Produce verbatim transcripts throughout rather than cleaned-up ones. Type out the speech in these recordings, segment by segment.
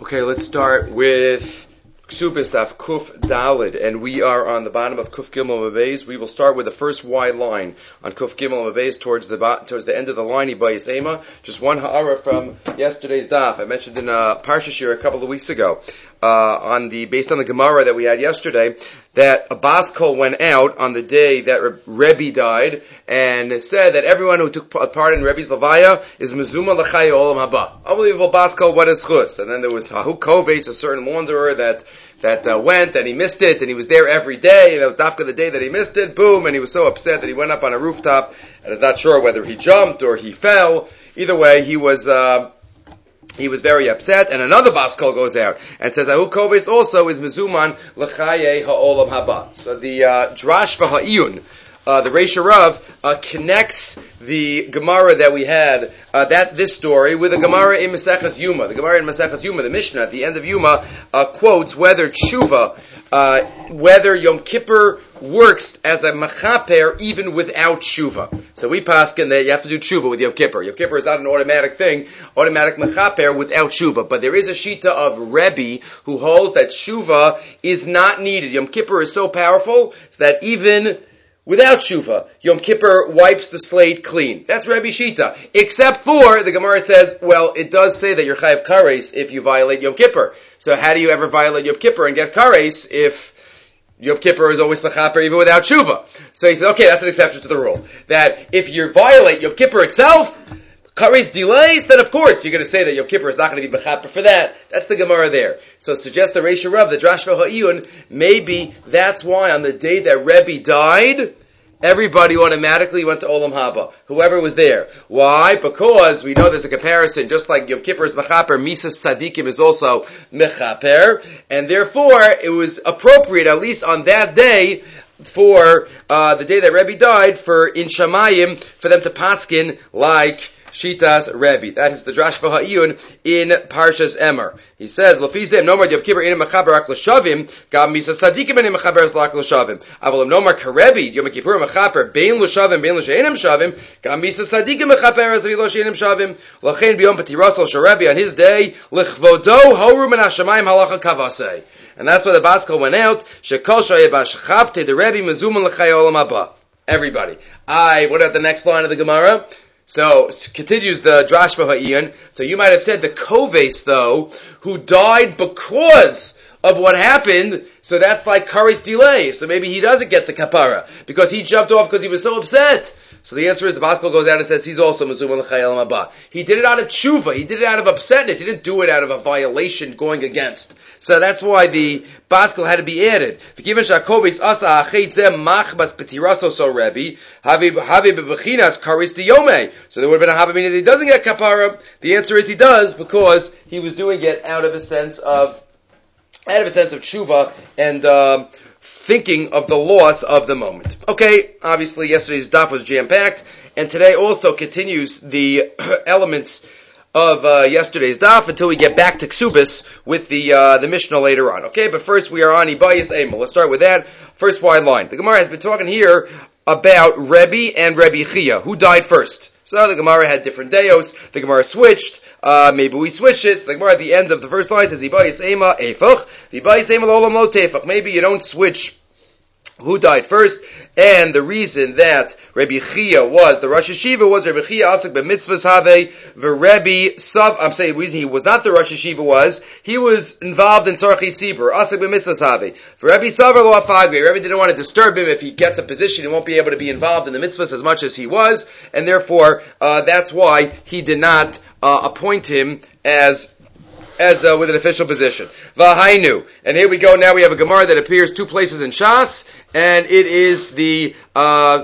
Okay, let's start with Ksubis Daf Kuf Dalid, and we are on the bottom of Kuf Gimel Mabeis. We will start with the first wide line on Kuf Gimel Mabeis towards the towards the end of the line. Ibayis Ema. Just one ha'ara from yesterday's Daf. I mentioned in uh, Parsha Shir a couple of weeks ago, uh, on the based on the Gemara that we had yesterday, that a bas kol went out on the day that Rebbe died, and it said that everyone who took part in Rebbe's levaya is mezuma l'chai olam haba. Unbelievable bas kol, what is chus? And then there was Hahu Koves, a certain wanderer that that uh, went and he missed it, and he was there every day, and that was dafka the day that he missed it, boom, and he was so upset that he went up on a rooftop, and I'm not sure whether he jumped or he fell. Either way, he was uh, he was very upset, and another bas kol goes out and says, Ahu Koves also is mezuman l'chaye ha'olam haba. So the uh, drash v'ha'iyun, Uh, the Reish Rav uh, connects the Gemara that we had, uh, that this story, with the Gemara in Maseches Yuma. The Gemara in Maseches Yuma, the Mishnah at the end of Yuma, uh, quotes whether tshuva, uh, whether Yom Kippur works as a mechaper even without tshuva. So we paskin that you have to do tshuva with Yom Kippur. Yom Kippur is not an automatic thing, automatic mechaper without tshuva. But there is a shita of Rebbe who holds that tshuva is not needed. Yom Kippur is so powerful so that even without tshuva, Yom Kippur wipes the slate clean. That's Rebbe Shita. Except for, the Gemara says, well, it does say that you're chayav kares if you violate Yom Kippur. So how do you ever violate Yom Kippur and get kares if Yom Kippur is always mechaper even without tshuva? So he said, okay, that's an exception to the rule. That if you violate Yom Kippur itself, kares delays, then of course you're going to say that Yom Kippur is not going to be mechaper for that. That's the Gemara there. So suggest the Reish Rav, the Drash v'ha'iyun, maybe that's why on the day that Rebbe died, everybody automatically went to Olam Haba. Whoever was there. Why? Because we know there's a comparison, just like Yom Kippur is mechaper, Misas Tzadikim is also mechaper, and therefore it was appropriate, at least on that day, for uh, the day that Rebbe died, for in Shamayim, for them to paskin like Shitas Rebbe. That is the Drash v'ha'iyun in Parshas Emor. He says, "Lefizem nomar Yom Kippur inim mechaber ak l'shavim, gam misas tzadikim inim mechaber ak l'shavim. Avolim nomar karebi Yom Kippur mechaber bein l'shavim bein l'sheinim shavim, gam misas tzadikim mechaber as v'lo sheinim shavim. Lachein biyom patirasol sharebi on his day lichvodo horu min hashamayim halacha kavasei." And that's why the bas kol went out. Shekol shayeh b'shchavte the Rebbe mezuman l'chay olam haba. Everybody. I. What about the next line of the Gemara? So, continues the Drash v'ha'iyun. So you might have said the Koves, though, who died because of what happened, so that's like kares delay. So maybe he doesn't get the kapara, because he jumped off because he was so upset. So the answer is, the bas kol goes out and says he's also mezuman l'chai olam haba. He did it out of tshuva. He did it out of upsetness. He didn't do it out of a violation going against. So that's why the bas kol had to be added. V'kiven sha'koves asa ha'chet zeh machbas petiraso so Rebbe havi havi bebechinas kares diyome. So there would have been a hava meaning that he doesn't get kapara. The answer is he does, because he was doing it out of a sense of out of a sense of tshuva and uh, thinking of the loss of the moment. Okay, obviously yesterday's daf was jam-packed, and today also continues the elements of uh, yesterday's daf until we get back to Ksubis with the uh, the Mishnah later on. Okay, but first we are on Ibayis Ema. Let's start with that. First wide line. The Gemara has been talking here about Rebbe and Rebbe Chia. Who died first? So the Gemara had different deos. The Gemara switched. Uh, maybe we switched it. So the Gemara at the end of the first line says, Ibayis Ema Eifach. Ibayis Ema Lolam Lo Tefach. Maybe you don't switch who died first, and the reason that Rebbe Chia was the Rosh Hashiva was Rebbe Chia Asak b'mitzvahs have v'Rebbe Sav. I'm saying the reason he was not the Rosh Hashiva was he was involved in Sarchit Tzibur Asak b'mitzvahs have v'Rebbe Savar lo afagbe. Rebbe didn't want to disturb him. If he gets a position, he won't be able to be involved in the mitzvahs as much as he was, and therefore uh, that's why he did not uh, appoint him as. As uh, with an official position. V'hainu. And here we go. Now we have a Gemara that appears two places in Shas, and it is the uh,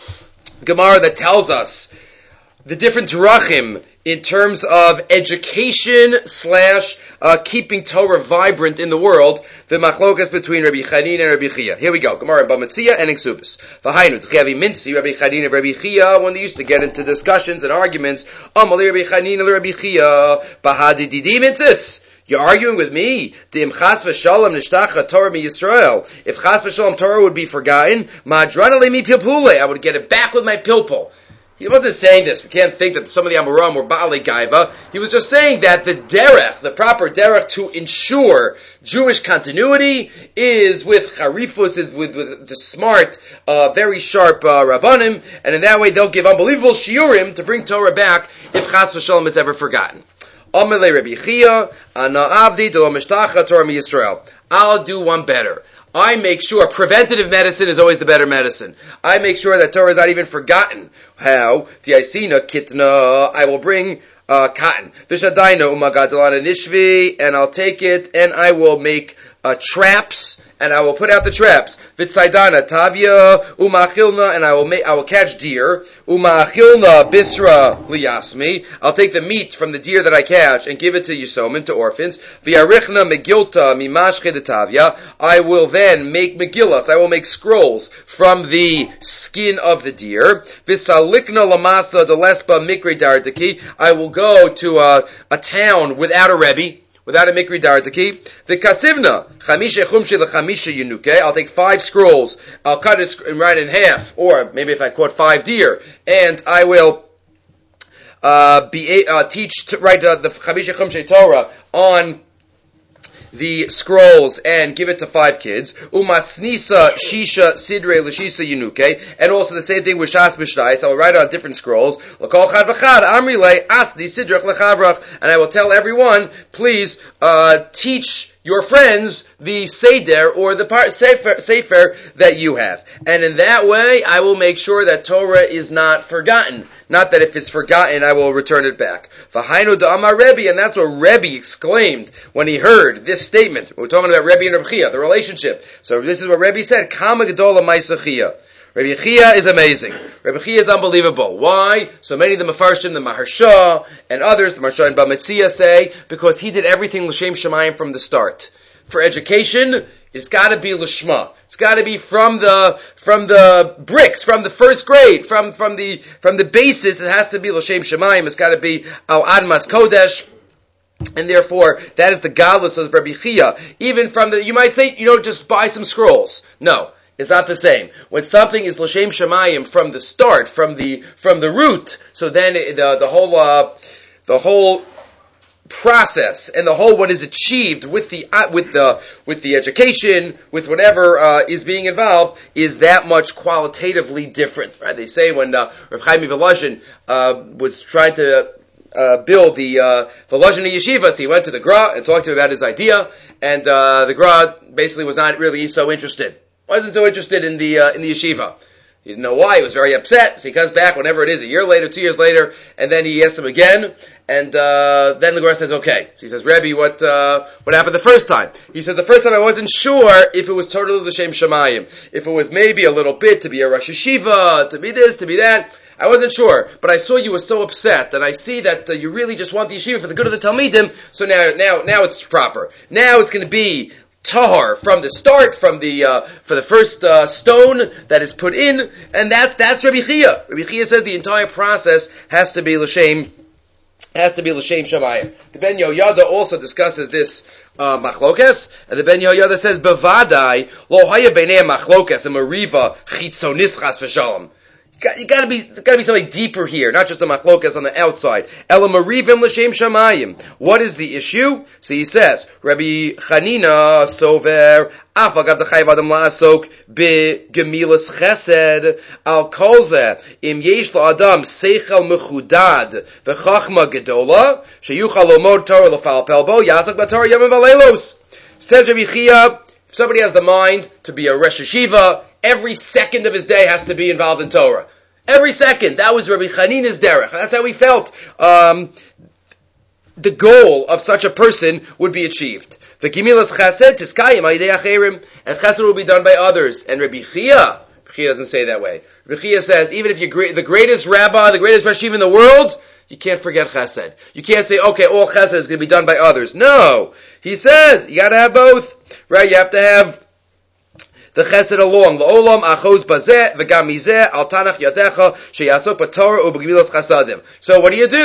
Gemara that tells us the different drachim in terms of education slash uh, keeping Torah vibrant in the world, the machlokas between Rabbi Chanin and Rabbi Chia. Here we go. Gemara Bamatzia and Ksubis. V'hainu. T'chavi minsi Rabbi Chanin and Rabbi Chia, when they used to get into discussions and arguments, Amali Rabbi Chanin and Rabbi Chia, Bahadi Didi Mitzis. You're arguing with me? Dim chas v'shalom nishtacha Torah mi Yisrael. If chas v'shalom Torah would be forgotten, ma'adrana le mi pilpule, I would get it back with my pilpul. He wasn't saying this. We can't think that some of the Amoram were Baalei Gaiva. He was just saying that the derech, the proper derech to ensure Jewish continuity is with charifus, is with, with the smart, uh, very sharp uh, Rabbanim, and in that way they'll give unbelievable shiurim to bring Torah back if Chas v'Shalom is ever forgotten. Amalei Rabbi Chia, Ana Avdi de lo Mishtacha Torah mi Yisrael. I'll do one better. I make sure preventative medicine is always the better medicine. I make sure that Torah is not even forgotten. How? V'yaisina kitna. I will bring uh, cotton. V'shadaina umagadalana nishvi, and I'll take it and I will make uh, traps, and I will put out the traps. V'tzaidana tavia umachilna, and I will make I will catch deer. Umachilna bisra liyasmi. I'll take the meat from the deer that I catch and give it to yisomim, to orphans. V'yarichna megilta mimashche detavia. I will then make megillas. I will make scrolls from the skin of the deer. V'salikna lamasa delespa mikri dardaki. I will go to a, a town without a rebbe, without a mikri dardaki. The kasivna chamisha chumshi lechamisha yunuke. I'll take five scrolls. I'll cut it and write it in half, or maybe if I caught five deer, and I will uh, be uh, teach to write uh, the chamisha chumshi Torah on the scrolls and give it to five kids. Umasnisa shisha sidre l'shisa yunuke, and also the same thing with shas b'shnais. I will write on different scrolls. L'kol chad v'chad amrile asni sidrech lechavrach, and I will tell everyone, please uh, teach your friends the seder or the par- sefer, sefer that you have, and in that way I will make sure that Torah is not forgotten. Not that if it's forgotten, I will return it back. V'hainu da'amar Rebbe, and that's what Rebbe exclaimed when he heard this statement. We're talking about Rebbe and Rebbe Chia, the relationship. So this is what Rebbe said, Kama gedola ma'aseh Chia. Rebbe Chia is amazing. Rebbe Chia is unbelievable. Why? So many of the Mefarshim, the Maharsha, and others, the Maharsha and Bamitzia say, because he did everything L'Shem Shemayim from the start. For education, it's got to be L'Shma. It's got to be from the from the bricks, from the first grade, from from the from the basis. It has to be L'Shem Shemayim. It's got to be Al Admas Kodesh. And therefore, that is the godless of Rebbe Chia. Even from the, you might say, you know, just buy some scrolls. No. It's not the same. When something is L'Shem Shemayim from the start, from the from the root, so then the the whole uh, the whole process and the whole what is achieved with the uh, with the with the education, with whatever uh, is being involved, is that much qualitatively different. Right? They say when uh, Rav Chaim Volozhin uh, was trying to uh, build the uh, Volozhin Yeshiva, so he went to the Gra and talked to him about his idea, and uh, the Gra basically was not really so interested. Wasn't so interested in the uh, in the yeshiva. He didn't know why. He was very upset. So he comes back whenever it is, a year later, two years later, and then he asks him again. And uh, then the Gemara says, "Okay." So he says, "Rebbe, what uh, what happened the first time?" He says, "The first time I wasn't sure if it was totally L'Shem Shemayim, if it was maybe a little bit to be a Rosh Yeshiva, to be this, to be that. I wasn't sure, but I saw you were so upset, and I see that uh, you really just want the yeshiva for the good of the Talmidim. So now, now, now it's proper. Now it's going to be tahar from the start, from the uh, for the first uh, stone that is put in, and that's that's Rebbe Chia. Rebbe Chia says the entire process has to be l'shem, has to be l'shem shamayim. The Ben Yoyada also discusses this uh, machlokas, and the Ben Yoyada says bevadai lo haya b'nei machlokas a mariva chitzonis chas v'shalom. You got to be, got to be something deeper here, not just a machlokas on the outside. Ela marivim l'shem shamayim. What is the issue? So he says, Rabbi Chanina sover afa gav d'chayiv adam la'asok be-gemilas chesed al kolze im yesh la'adam seichel mechudad v'chachma gedola sheyuchal lomod Torah l'fal pelbo yazak b'Torah yamim v'leilos. Says Rabbi Chia, if somebody has the mind to be a Rosh Yeshiva, every second of his day has to be involved in Torah. Every second. That was Rabbi Chanina's derech. That's how he felt. Um, the goal of such a person would be achieved. V'gimilas chesed tiskayim ha'idei acherim, and chesed will be done by others. And Rabbi Chia, Rabbi Chia doesn't say that way. Rabbi Chia says, even if you're the greatest rabbi, the greatest Rosh Yeshiva in the world, you can't forget chesed. You can't say, okay, all chesed is going to be done by others. No. He says, you got to have both. Right? You have to have the chesed along. L'olam achos bazeh v'gam mizeh al tanach yadecha sheyasok b'torah u'b'gemilas chasadim. So what do you do?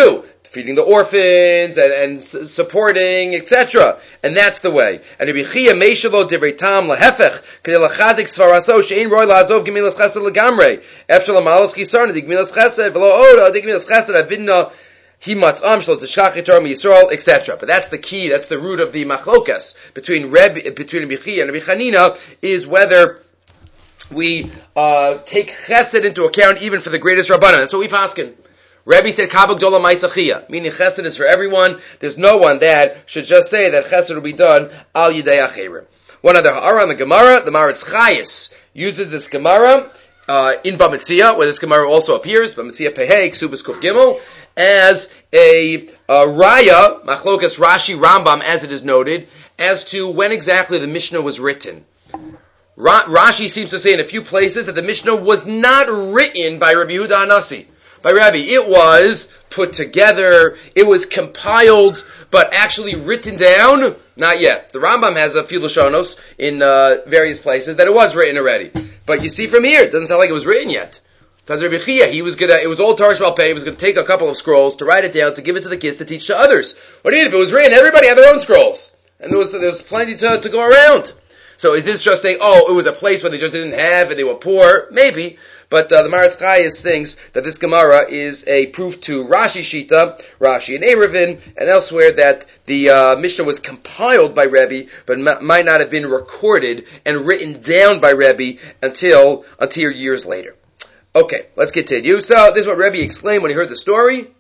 feeding the orphans and, and s- supporting, et cetera. And that's the way. And Rabbi Chia meishalo divrei tam lahefech kedei lachazik svaraso she'ein roi la'azov gemilas chesed legamrei efshel amalos chisarna di gemilas chesed v'lo oda di gemilas chesed avidna himatzam shlo tishkach yitar miyisrael, et cetera. But that's the key. That's the root of the machlokas between Reb between Rabbi Chia and Rabbi Chanina, is whether we uh, take chesed into account even for the greatest rabbanan. That's what we paskin. Rebbe said, Kabak Dola Maisachia, meaning chesed is for everyone. There's no one that should just say that chesed will be done al yidei acherim. One other ha'ara on the Gemara, the Maritz Chayis uses this Gemara uh, in Bamitzia, where this Gemara also appears, Bamitzia Pehei, Ksubas Kuf Gimel, as a uh, raya, machlokas Rashi Rambam, as it is noted, as to when exactly the Mishnah was written. Ra- Rashi seems to say in a few places that the Mishnah was not written by Rabbi Yehuda Hanasi. By Rabbi, it was put together, it was compiled, but actually written down, not yet. The Rambam has a few lashonos in uh, various places that it was written already. But you see from here, it doesn't sound like it was written yet. Taz Rabbi Chia, he was gonna, it was all Tarish Balpeh, he was gonna take a couple of scrolls to write it down, to give it to the kids to teach to others. What do you mean? If it was written, everybody had their own scrolls. And there was, there was plenty to, to go around. So is this just saying, oh, it was a place where they just didn't have and they were poor? Maybe. But uh, the Maritz Chayis thinks that this Gemara is a proof to Rashi Shita, Rashi and Eruvin, and elsewhere that the uh, Mishnah was compiled by Rebbe, but m- might not have been recorded and written down by Rebbe until until years later. Okay, let's continue. So this is what Rebbe explained when he heard the story.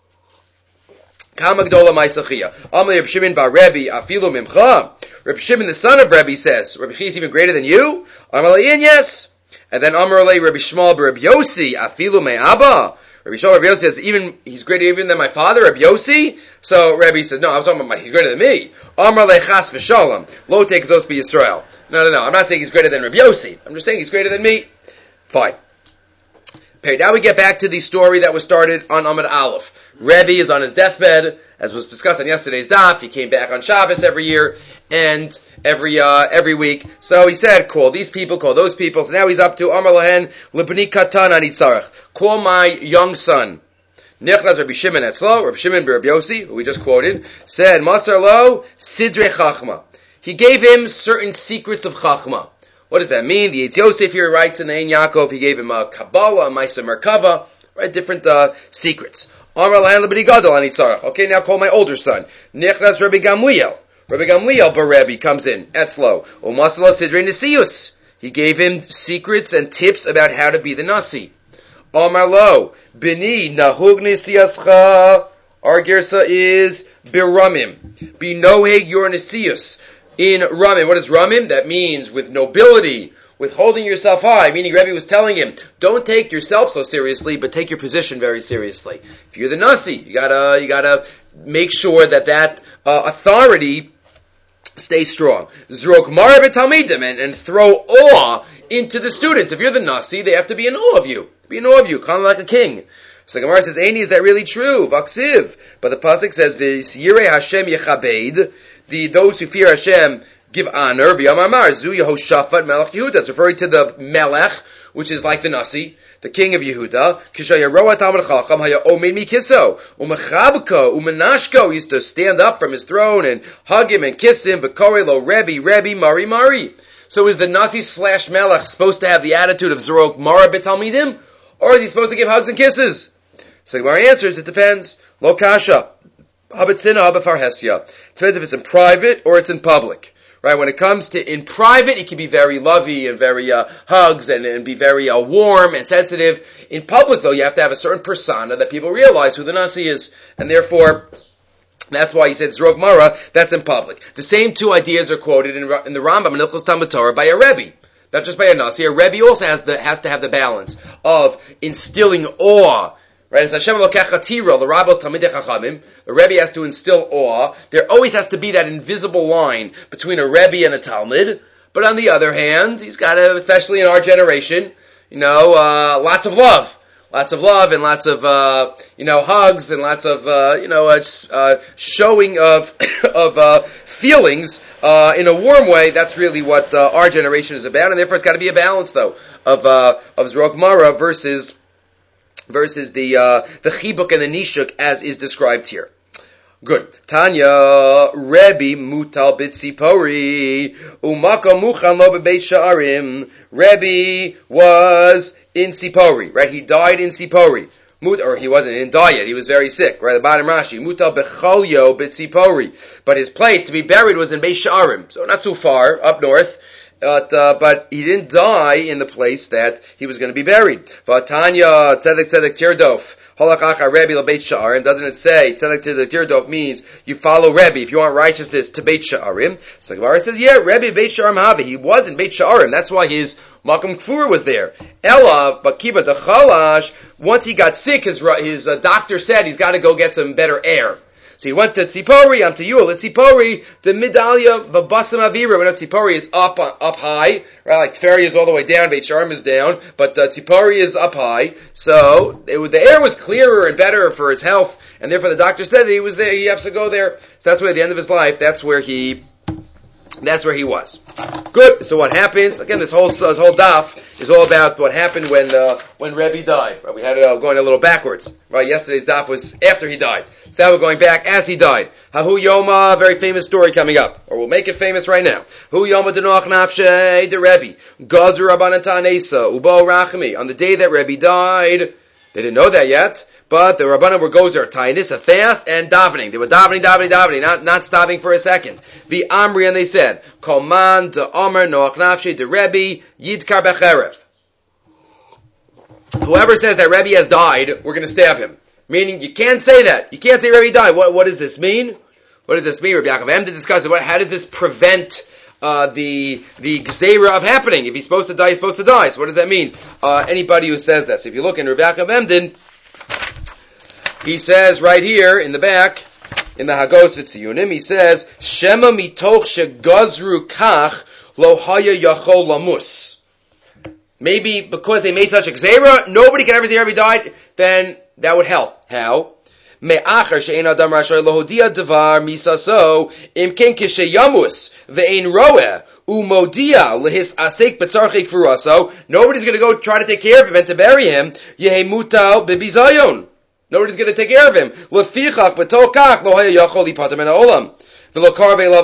Kama Gdola Maisachia. Amalei Reb Shimon bar Rebbe afilu mimcha. Reb Shimon, the son of Rebbe, says, Rebbe Chia is even greater than you? Amalei, yes. And then Amaralei Rabbi Shmuel Rabbi Yossi afilu me Abba. Rabbi Shmuel Rabbi Yossi says, even he's greater even than my father, Rabbi Yossi. So Rabbi says, no, I was talking about my, he's greater than me. Amaralei Chas v'Shalom lo take zos be Yisrael. No, no, no. I'm not saying he's greater than Rabbi Yossi. I'm just saying he's greater than me. Fine. Okay, now we get back to the story that was started on Amud Aleph. Rebbe is on his deathbed, as was discussed on yesterday's daf. He came back on Shabbos every year and every uh, every week. So he said, call these people, call those people. So now he's up to Amar Lahen Libni Katan Anitzarech. Call my young son. Nechnas Rabbi Shimon Etzlo, Rabbi Shimon Rabbi Yossi, who we just quoted, said, Masar Lo Sidre Chachma. He gave him certain secrets of Chachma. What does that mean? The Eitz Yosef here writes in the Ein Yaakov, he gave him a Kabbalah, a Maisa Merkava, right? Different uh, secrets. Amar Lahan Libni Gadol Anitzarech. Okay, now call my older son. Nechnas Rabbi Gamliel. Rabbi Gamliel bar Rebbe comes in. Etzlo. Umasala Sidre Nisius. He gave him secrets and tips about how to be the Nasi. Amar Lo. Bini Nahug Nisiyascha. Our Gersa is Biramim. Be Noheg your Nisius. In Ramim. What is Ramim? That means with nobility, with holding yourself high, meaning Rebbe was telling him, don't take yourself so seriously, but take your position very seriously. If you're the Nasi, you gotta, you gotta make sure that that uh, authority stays strong. Zrok Mara b'talmidim, and and throw awe into the students. If you're the Nasi, they have to be in awe of you. Be in awe of you, kind of like a king. So the Gemara says, Eini, is that really true? Vaksiv. But the pasuk says, V'yirei Hashem yechabed, the those who fear Hashem give honor. V'yamar zu Yehoshaphat melech Yehuda. It's referring to the melech, which is like the Nasi, the king of Yehuda. Kishayaroa Talmud Chacham haya omed mikiso umechabko umenashko. He used to stand up from his throne and hug him and kiss him. V'korei lo Rebbe Rebbe Mari Mari. So is the Nasi slash melech supposed to have the attitude of Zrok Mara b'talmidim, or is he supposed to give hugs and kisses? So the Gemara answers, it depends. Lo kasha. Habetzina habefarhesya. It depends if it's in private or it's in public. Right? When it comes to in private, it can be very lovey and very uh, hugs and, and be very uh, warm and sensitive. In public, though, you have to have a certain persona that people realize who the Nasi is. And therefore, that's why he said Zrog Mara, that's in public. The same two ideas are quoted in, in the Rambam and Hilchos Talmud Torah by a Rebbe. Not just by a Nasi. A Rebbe also has, the, has to have the balance of instilling awe. Right? It's Hashem Elokecha Tira, the Rabbos Talmidei Chachamim. The Rebbe has to instill awe. There always has to be that invisible line between a Rebbe and a Talmud. But on the other hand, he's got to, especially in our generation, you know, uh, lots of love. Lots of love and lots of, uh, you know, hugs and lots of, uh, you know, uh, uh, showing of, of, uh, feelings, uh, in a warm way. That's really what, uh, our generation is about. And therefore it's got to be a balance, though, of, uh, of Zrok Mara versus, versus the uh, the chibuk and the nishuk as is described here. Good. Tanya, Rebbe mutal bitzipori, umaka muchan lo bebeit sha'arim. Rebbe was in Sipori, right? He died in Sipori. Mut, or he wasn't, he didn't die yet. He was very sick, right? The bottom Rashi, mutal becholyo bitzipori. But his place to be buried was in Beit Sha'arim, so not too far up north. But, uh, but he didn't die in the place that he was going to be buried. Vatanya tzedek tzedek tirdof. Holachacha Rebbe lebeit sha'arim. Doesn't it say tzedek tzedek tirdof means you follow Rebbe if you want righteousness to Beit Sha'arim? So Gemara says, yeah, Rebbe Beit Sha'arim Havi. He was in Beit Sha'arim. That's why his Malkum Kfur was there. Ella, but Kiba the Chalash, once he got sick, his, his uh, doctor said he's got to go get some better air. So he went to Tzipori, I'm to Yul. At Tzipori, the Midalia, Vabasim Avira. We know Tzipori is up, up high, right? Like Tferi is all the way down, Beit Sharm is down, but uh, Tzipori is up high. So it, the air was clearer and better for his health, and therefore the doctor said that he was there, he has to go there. So that's where at the end of his life, that's where he, that's where he was. Good. So what happens? Again, this whole, this whole daf is all about what happened when, uh, when Rebbe died. Right? We had it uh, going a little backwards. Right? Yesterday's daf was after he died. So now we're going back as he died. Hahu Yoma, very famous story coming up. Or we'll make it famous right now. Hu Yoma Denoach Nafshe de Rebbe. Gazur Rabbanan Ta'anesa. Ubo Rachmi. On the day that Rebbe died, they didn't know that yet, but the Rabbanan were gozer, Ta'anesa, fast and davening. They were davening, davening, davening, not, not stopping for a second. The Amri, and they said, Kol man de Omer Noach Nafshe de Rebbe Yidkar Becherev. Whoever says that Rebbe has died, we're going to stab him. Meaning, you can't say that. You can't say Rebbe died. What, what does this mean? What does this mean? Rabbi Yaakov Em to discuss it. What, how does this prevent uh, the the gzeira of happening? If he's supposed to die, he's supposed to die. So what does that mean? Uh, anybody who says that. So if you look in Rabbi Yaakov Emden, he says right here in the back, in the Hagos V'Tziyunim, he says, Shema mitoch shegazru kach lo haya yachol lamus. Maybe because they made such a gzeira, nobody can ever say Rebbe died, then that would help. How? Me'achar she'ein adam rashay lohodia devar misaso imken kisheyamus ve'ein roeh umodia lehis asek betzarchik furaso. Nobody's going to go try to take care of him and to bury him. Yehemutal bebizayon. Nobody's going to take care of him. Lefichach betokach lo haya yachol lipatam en ha'olam. As we'll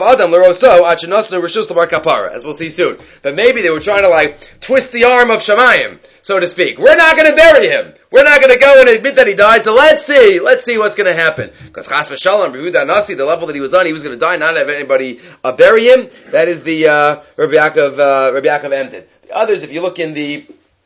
see soon. But maybe they were trying to like twist the arm of Shamayim, so to speak. We're not going to bury him. We're not going to go and admit that he died, so let's see. Let's see what's going to happen. Because Chas v'Shalom, Yehuda Nasi, the level that he was on, he was going to die, not have anybody uh, bury him. That is the uh, Rabbi Yaakov, uh, Rabbi Yaakov Emden. The others, if you look in the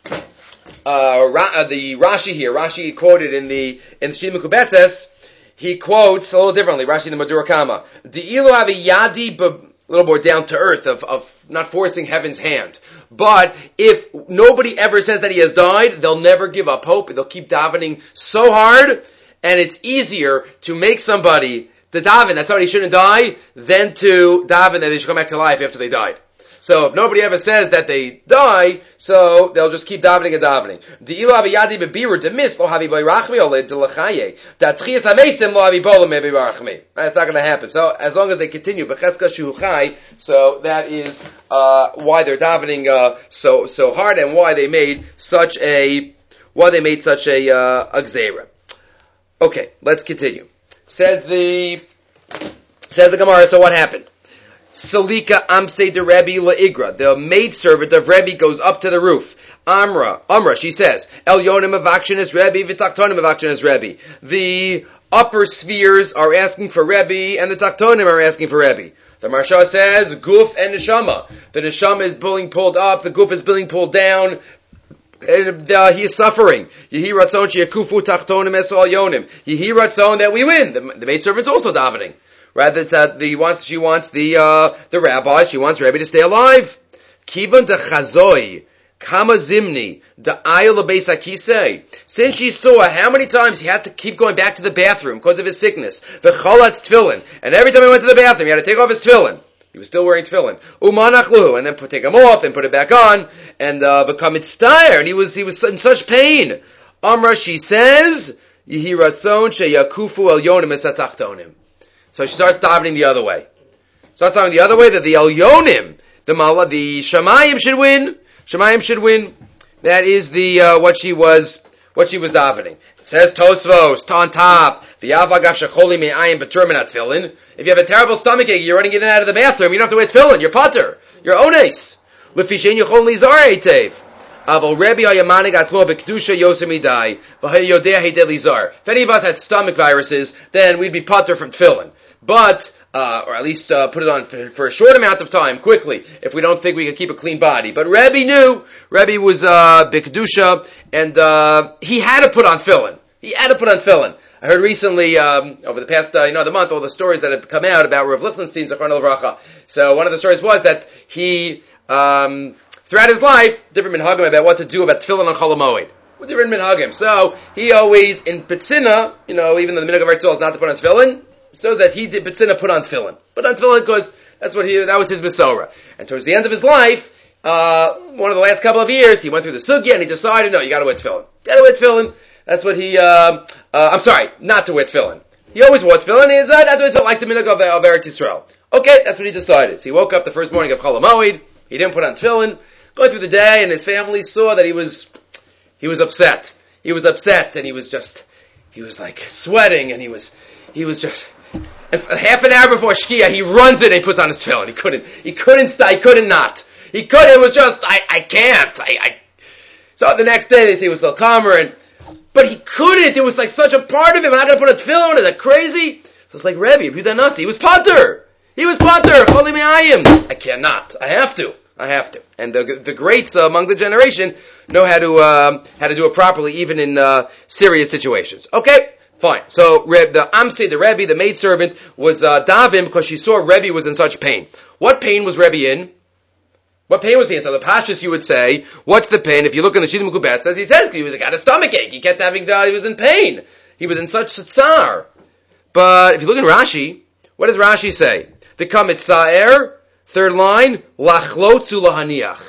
uh, Ra- uh, the Rashi here, Rashi quoted in the in the Shima Kubetzes, he quotes a little differently. Rashi the Madura Kama. De'ilu avi yadi, a little more down to earth of, of not forcing heaven's hand. But if nobody ever says that he has died, they'll never give up hope. They'll keep davening so hard, and it's easier to make somebody to daven that somebody shouldn't die than to daven that they should come back to life after they died. So if nobody ever says that they die, so they'll just keep davening and davening. De'ilu abiyadi bebiru demis lo havi boirachmi ole delachaye. Datchias hamesim lo havi bolam beirachmi. That's not going to happen. So as long as they continue bechezka shuchai, so that is uh, why they're davening uh, so so hard and why they made such a why they made such a uh, a gzeira. Okay, let's continue. Says the says the Gemara. So what happened? Salika Amse de Rebbe La'igra. The maidservant of Rebbe goes up to the roof. Amra, Amra, she says, El Yonim Avakshin is Rebbe, V'Taktonim Avakshin is Rebbe. The upper spheres are asking for Rebbe, and the Taktonim are asking for Rebbe. The Marsha says, Guf and Neshama. The Neshama is being pulled up, the Guf is being pulled down, and uh, he is suffering. Yehi Ratzon Sheyakufu Taktonim Es Al Yonim. Yehi Ratzon that we win. The, the maidservant's also davening. Rather that the wants she wants the uh, the rabbi, she wants Rebbe to stay alive. Kivan de Chazoi, Kama Zimni, the Ayel Beis Akisei. Since she saw how many times he had to keep going back to the bathroom because of his sickness, the Cholatz Tefillin, and every time he went to the bathroom, he had to take off his tefillin. He was still wearing tefillin. Umanachlu, and then put, take them off and put it back on, and uh, become itztayer. And he was he was in such pain. Amra, she says, Yehi Ratzon Sheyakufu El Yonim Es Atachtonim. So she starts davening the other way. Starts davening the other way that the Elyonim, the Mala, the Shamayim should win. Shamayim should win. That is the uh, what she was what she was davening. It says Tosvos, on top, if you have a terrible stomach ache, you're running in and out of the bathroom, you don't have to wear tefillin, you're potter, you're ones. If any of us had stomach viruses, then we'd be potter from tefillin. But, uh, or at least uh, put it on for, for a short amount of time, quickly, if we don't think we can keep a clean body. But Rebbe knew, Rebbe was uh, B'Kedusha, and uh, he had to put on tefillin. He had to put on tefillin. I heard recently, um, over the past, uh, you know, the month, all the stories that have come out about Rav Lichtenstein, Zechron Livracha. So one of the stories was that he, um, throughout his life, different minhagim about what to do about tefillin on Chol HaMoed. With different minhagim. So he always, in Petzina, you know, even though the minhag of Eretz Yisrael is not to put on tefillin, so that he did Petzina put on tefillin. Put on tefillin because that's what he, that was his Mesorah. And towards the end of his life, uh, one of the last couple of years, he went through the sugya and he decided, no, you gotta wear tefillin. You gotta wear tefillin. That's what he, uh, uh, I'm sorry, not to wear tefillin. He always wore tefillin, he decided not to wear tefillin, like the minhag of, of Eretz Yisrael. Okay, that's what he decided. So he woke up the first morning of Chol HaMoed, he didn't put on tefillin, going through the day, and his family saw that he was, he was upset. He was upset, and he was just, he was like sweating, and he was, he was just, and half an hour before Shkia, he runs in and he puts on his tefillin. He couldn't, he couldn't, he couldn't not. He couldn't, it was just, I, I can't, I, I, so the next day they say he was still calmer, and, but he couldn't, it was like such a part of him, I'm not gonna put a tefillin on, is that crazy? So it's like Rebbe, Yehuda Nasi, he was Potter! He was Potter, Choli Me'ayim! I cannot, I have to, I have to. And the, the greats uh, among the generation know how to, uh, how to do it properly, even in, uh, serious situations. Okay? Fine. So, Reb, the Amsi, the Rebbe, the maidservant, was, uh, davin because she saw Rebbe was in such pain. What pain was Rebbe in? What pain was he in? So the Pashtus, you would say, what's the pain? If you look in the Shita Mekubet, says he says he was got a stomach ache. He kept having the, he was in pain. He was in such tsar. But if you look in Rashi, what does Rashi say? The Kamet Sa'er, third line, lachlotzu lahaniach.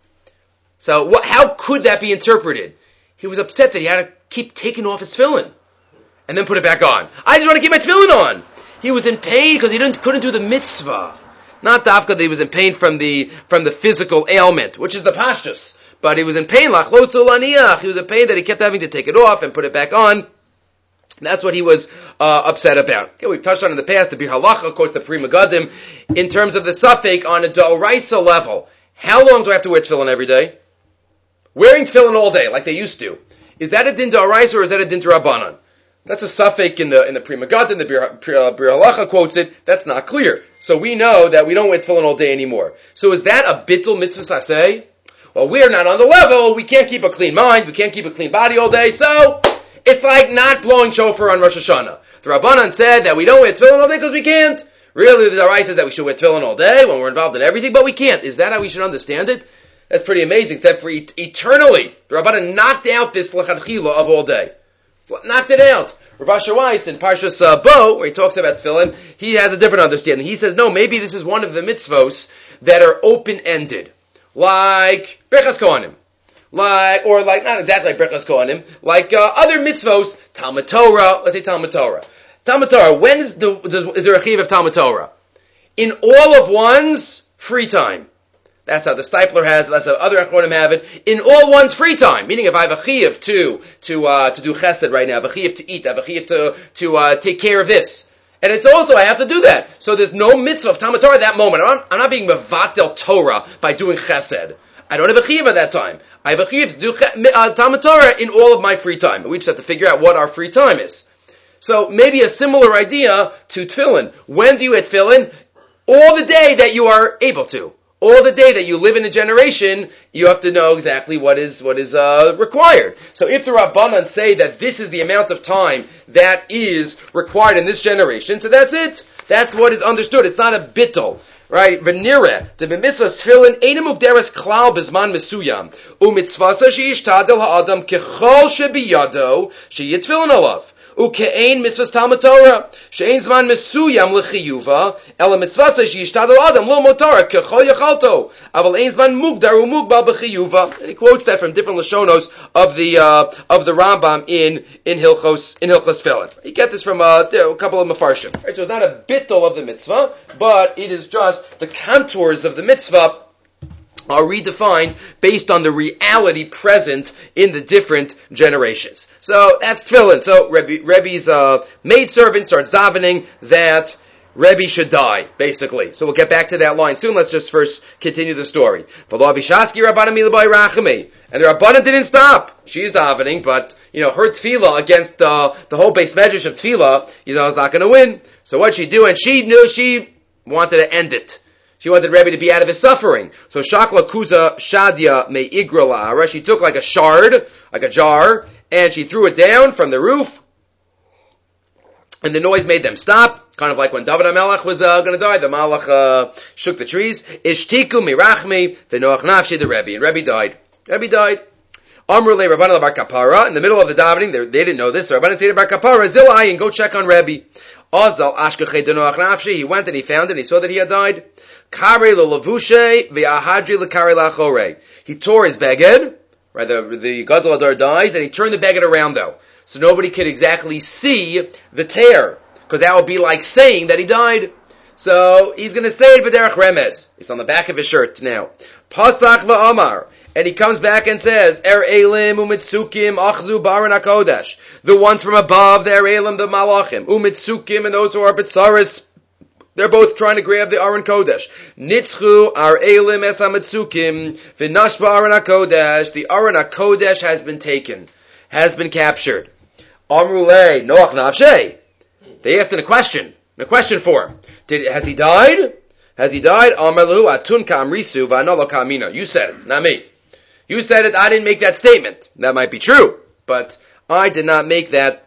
So what, how could that be interpreted? He was upset that he had to keep taking off his tefillin and then put it back on. I just want to keep my tefillin on. He was in pain because he didn't, couldn't do the mitzvah. Not dafka that he was in pain from the, from the physical ailment, which is the pashtus. But he was in pain, lachlotzu lahaniach. He was in pain that he kept having to take it off and put it back on. That's what he was uh, upset about. Okay, we've touched on in the past, the Bir Halacha, of course, the Pri Megadim, in terms of the suffix on a D'oraisa level. How long do I have to wear tefillin every day? Wearing tefillin all day, like they used to. Is that a din D'oraisa or is that a din D'Rabbanan? That's a suffix in the in the Pri Megadim, the Bir, uh, Bir Halacha quotes it. That's not clear. So we know that we don't wear tefillin all day anymore. So is that a bittul mitzvah saseh? Well, we're not on the level. We can't keep a clean mind. We can't keep a clean body all day. So it's like not blowing shofar on Rosh Hashanah. The Rabbanan said that we don't wear tefillin all day because we can't. Really, the D'oraisa says that we should wear tefillin all day when we're involved in everything, but we can't. Is that how we should understand it? That's pretty amazing. Except for et- eternally, the Rabbanan knocked out this l'chadchila of all day. Knocked it out. Rav Asher Weiss in Parshas uh, Bo, where he talks about tefillin, he has a different understanding. He says, no, maybe this is one of the mitzvos that are open-ended. Like Birchas Kohanim. Like, or like, not exactly like Birchas Kohanim, like uh, other mitzvos, Talmud Torah, let's say Talmud Torah. Talmud Torah, when is, the, is there a chiv of Talmud Torah? In all of one's free time. That's how the Stipler has it, that's how other Achronim have it. In all one's free time. Meaning if I have a chiv to, to, uh, to do chesed right now, I have a chiv to eat, I have a chiv to, to, uh, take care of this. And it's also, I have to do that. So there's no mitzvah of Talmud Torah at that moment. I'm not, I'm not being mevatel Torah by doing chesed. I don't have a chiyuv at that time. I have a chiyuv to do uh, Talmud Torah in all of my free time. We just have to figure out what our free time is. So maybe a similar idea to tefillin. When do you wear tefillin? All the day that you are able to. All the day that you live in a generation, you have to know exactly what is what is uh, required. So if the Rabbanan say that this is the amount of time that is required in this generation, so that's it. That's what is understood. It's not a bittul. Right? V'nireh, the b'mitzvahs tefillin, ein mugderes klal b'zman mesuyam. U'mitzvasa she'ishtadel ha'adam kechol shebiyado, she'yeh tefillin alav. U'ke'ein mitzvahs Talmud Torah, she'ein zman mesuyam l'chiyuva, ela mitzvasa she'ishtadel ha'adam lo motorah, kechol yechalto. Aval ein zman mugdar u'mugbal b'chiyuva. And he quotes that from different Lashonos of the, uh, of the Rambam in, in Hilchos, in Hilchos Tefillin. You get this from, uh, a couple of Mefarshim. Right? So it's not a bittul of the mitzvah, but it is just the contours of the mitzvah are redefined based on the reality present in the different generations. So that's tefillin. So Rebbe, Rebbe's uh, maidservant starts davening that Rebbe should die, basically. So we'll get back to that line soon. Let's just first continue the story. And the Rabbanan didn't stop. She's davening, but, you know, her tefillah against uh, the whole base medrash of tefillah, you know, is not going to win. So what'd she do? And she knew she wanted to end it. She wanted Rebbe to be out of his suffering. So Shakla Kuza Shadia Me Igra La'ara. She took like a shard, like a jar, and she threw it down from the roof. And the noise made them stop. Kind of like when David HaMelech was uh, going to die. The Malach uh, shook the trees. Ishtiku mirachmi v'noach nafshi the Rebbe. And Rebbe died. Rebbe died. Amru le Rabbanan bar Kapara. In the middle of the davening, they, they didn't know this. So Rabbanan said bar Kapara, Zilai, and go check on Rebbe. Azal ashkechei denoach nafshi. He went and he found it and he saw that he had died. Kare lo lavushe v'ahadri l'kare lachore. He tore his beged, right, the, the Gadol Hadar dies, and he turned the beged around though. So nobody could exactly see the tear, because that would be like saying that he died. So he's going to say it b'derech remez. It's on the back of his shirt now. Pasach v'amar. And he comes back and says, Er Elim umitsukim achzu baran hakodesh. The ones from above, the Er Elim, the malachim, umitsukim, and those who are betzaris, they're both trying to grab the Aron Kodesh. Nitzchu ar elim es hametzukim v'nashba Aron HaKodesh. The Aron HaKodesh has been taken, has been captured. Amrulei noach nafshe. They asked in a question, in a question form. Did has he died? Has he died? Amarlu atun ka'amrisu v'anolo ka'amina. You said it, not me. You said it. I didn't make that statement. That might be true, but I did not make that.